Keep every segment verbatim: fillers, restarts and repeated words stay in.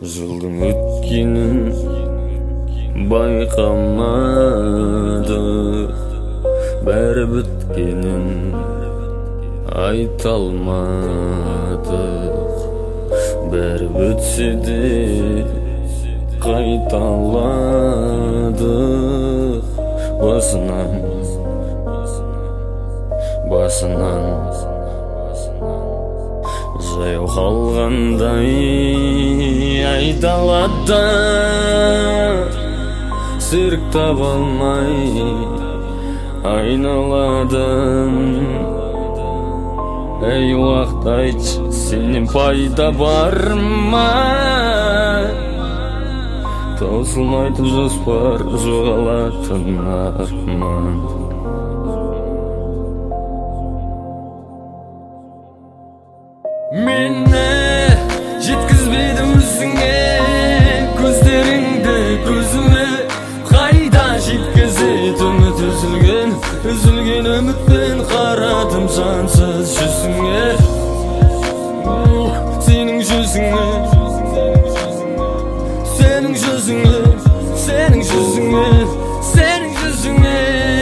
Жылдың өткенін байқамадық, бәрі біткенін айта алмадық. Бәрі бітсе де қайта аладық. Басынан, басынан жаяу қалғандай айдалада серік таба алмай айналадың. Әй уақыт айтшы, сенен пайда бар ма? Таусылмайтын жоспар, жоғалатын арман. Мені жеткізбеді өзіңе, көздеріңді көзіме қайда жеткізеді үміт үзілген, үзілген үмітпен қарадым жансыз жүзіңе, сенің жүзіңе, сенің жүзіңе, сенің жүзіңе, сенің жүзіңе.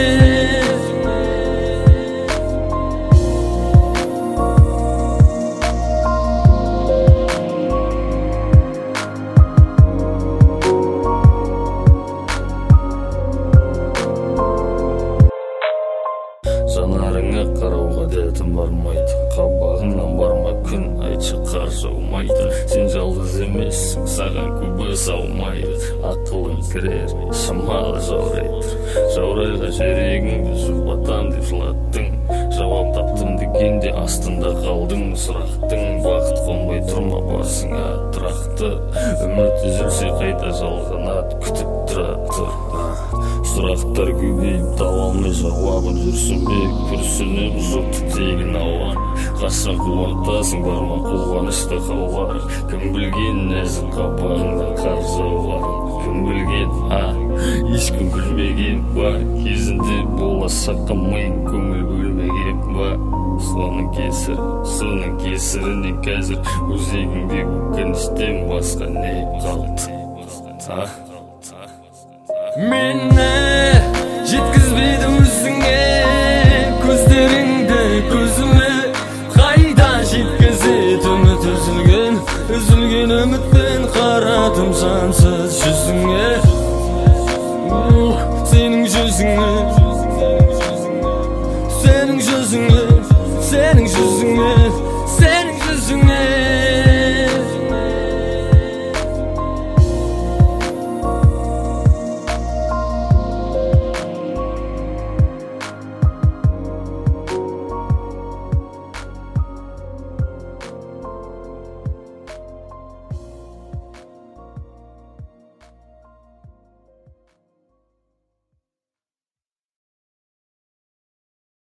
Жанарыңа қарауға дәтім бармайды, қабағыңнан барма күн, айтшы қар жаумайды. Сен жалғыз емессің, саған көбі саумайды. Ақылың кірер, шамалы жаурайды. Жаурайға жүрегіңді жұбатам деп жылаттың. Жауап таптым дегенде астында қалдың. Сұрақтың бақыт қонбай тұрма басыңа тұрақты. Үміт үзілсе қайта жалғанады, күтіп тұрады. Сұрақтар көбейіп таба алмай жауабын, жүрсін бе күрсініп жоқты тегін ауан. Қашан қуантасың, барма қуанышты қалар. Кім білген нәзік қабағыңда қар жауларын. Кім білген, а, ешкім білмеген ба? Кезінде болашаққа миың көңіл бөлмеген ба? Соның кесір, соның кесірінен қазір өзегіңде өкініштен басқа не қалды? Мені жеткізбеді өзіңе, көздеріңді көзіме қайда жеткізеді үміт үзілген, үзілген үмітпен қарадым жансыз жүзіңе,